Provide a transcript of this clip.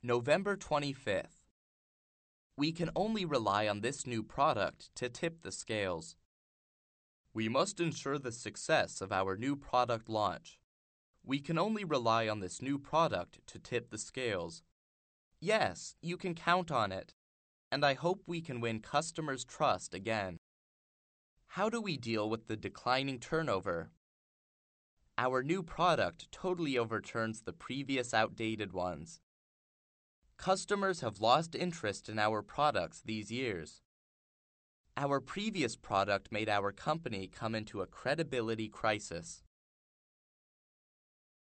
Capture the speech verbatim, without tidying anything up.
November twenty-fifth. We can only rely on this new product to tip the scales. We must ensure the success of our new product launch. We can only rely on this new product to tip the scales. Yes, you can count on it, and I hope we can win customers' trust again. How do we deal with the declining turnover? Our new product totally overturns the previous outdated ones. Customers have lost interest in our products these years. Our previous product made our company come into a credibility crisis.